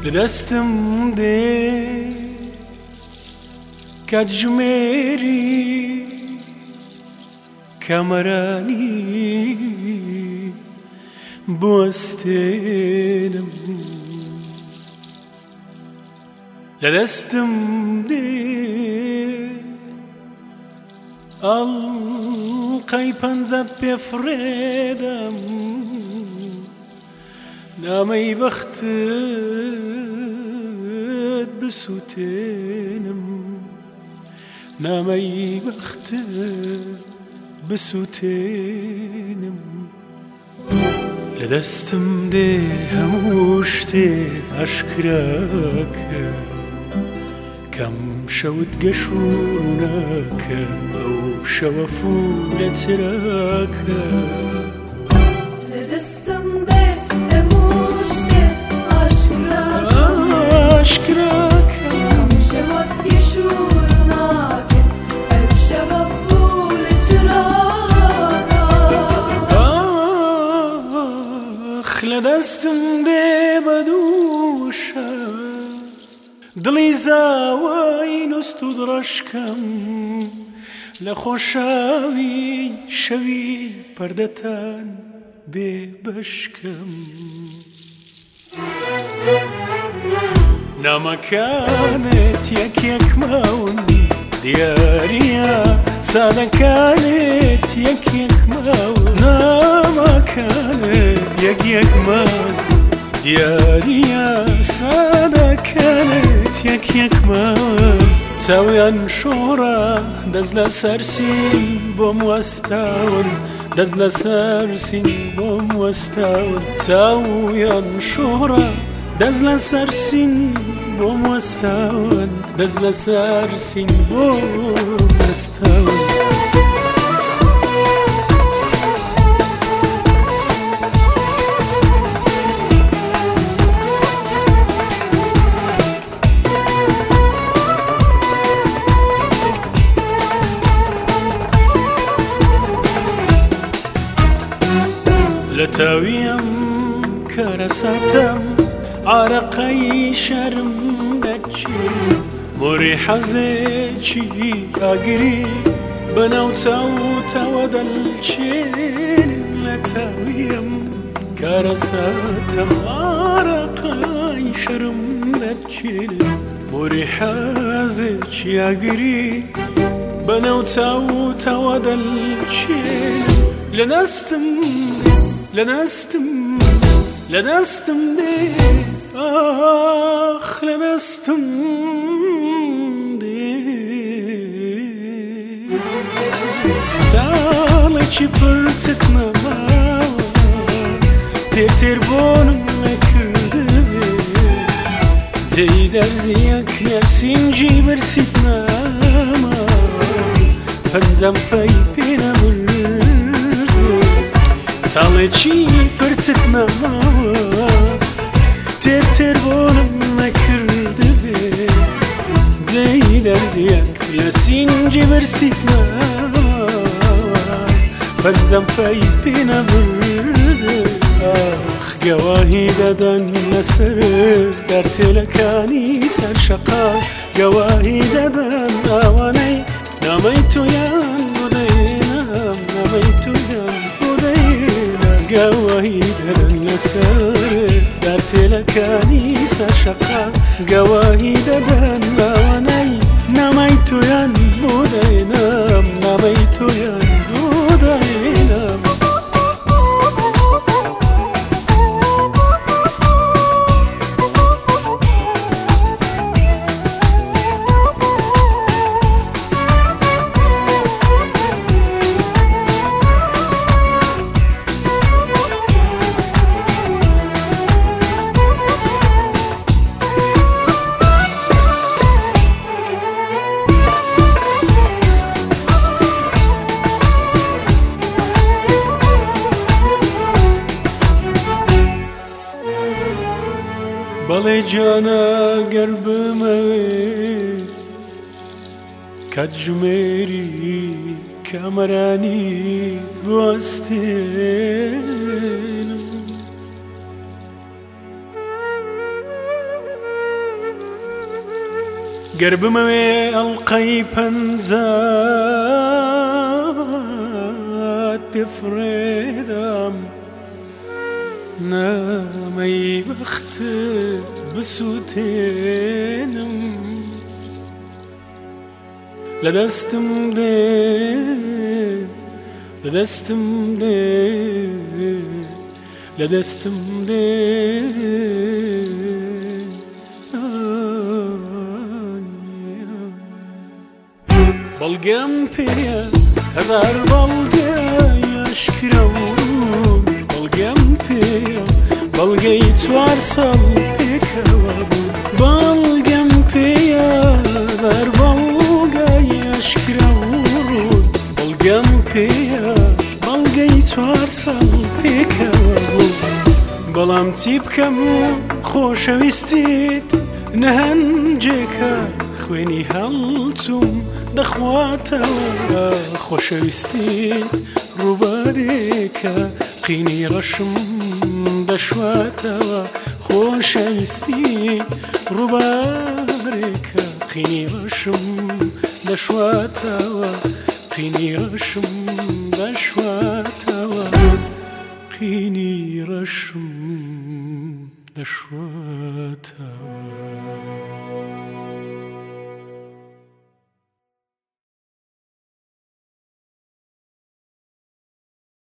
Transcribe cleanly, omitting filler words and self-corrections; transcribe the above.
لدستم دێ کاتژمێری کامەرانی بوەستێنم لدستم دێ ئەڵقەی پەنجەت پێفڕێدەم نامەی بەختت بسووتێنم نامەی بەختت بسووتێنم لەدەستم دێ هەموو شتێ ئاشکراکە کەم شەوت گەشوونەکە ئەو شەوە فولە چراکە لەدەستم دێ هەموو شتێ ئاشکراکە کەم شەوت گەشوونەکە ئەو شەوە فولە چراکە لەدەستم دێ بەدووشە دڵی زاوای نوست و دڕەشکەم لە خۆشاوی شەوی پەردەتان بێ بەشکەم نامەکانت یەک ماون دیاریە سادەکانت یەک ماون نامەکانت یەک ماون دیاریە سادەکانت یەک ماون چاویان شۆڕە دەست لە سەرسین بۆم وەستاون دەست لە سەرسین بۆم وەستاون چاویان شۆڕە دەست لە سەرسین بۆم وەستاون دەست لە سەرسین بۆم وەستاون لە تاویم کەرەساتەم عارەقەی شەرم دەچێ مۆری حەزێکی ئاگری بەناو چاوتەوە دەلچێن لە تاویم کەرەساتەم عارەقەی شەرم دەچێن مۆری حەزێکی ئاگری بەناو چاوتەوە دەلچێن لەدەستم دێ ئاخ لەدەستم دێ تاڵێکی پرچت نەماوە تێربۆنم نەکردبێ جێی دەرزیەک لە سینجی برسیت نەما پەنجەم پەی پێ نەبردێ تاڵێکی پرچت نەماوە تێربۆنم نەکردبێ جێی دەرزیەک لە سینجی برسیت نەما پەنجەم پەی پێ نەبردێ ئاخ گەواهی دەدەن لەسەر دەرتێلەکانی سەر شەقا گەواهی دەدەن ئەوانەی نامەی تۆیان بۆ دەێنم نامەی تۆیان بۆ دەێنم گەواهی دەدەن لەسەر دەرتێلەکانی سەر شەقا گەواهی دەدەن ئەوانەی نامەی تۆیان بۆ دەێنم نامەی تۆیان بۆ دەێنم بەڵێ جانە گەر بمەوێ کاتژمێری کامەرانی بوەستێنم. گەربمەوێ ئەڵقەی پەنجات پێفرێدام نامەی بەختت بسووتێنم لە دەستم دێ لە دەستم دێ لە دەستم دێ بەڵگەم پێیە هەزار بەڵگەی ئاشکراون بەڵگەم پێیە بەڵگەی 4 ساڵ پێکەوە بوو بەڵگەم پێیە هەزار بەڵگەی ئاشکراون بەڵگەم پێیە بەڵگەی 4 ساڵ پێکەوە بوو بەڵام چی بکەم خۆشەویستیت نەهەنجێکە خوێنی هەڵچووم دەخواتەوە خۆشەویستیت ڕووبارێکە قینی ڕەشم دەشواتەوە خۆشەویستیت ڕووبارێکە قینی ڕەشم دەشواتەوە قینی ڕەشم دەشواتەوە قینی ڕەشم دەشواتەوە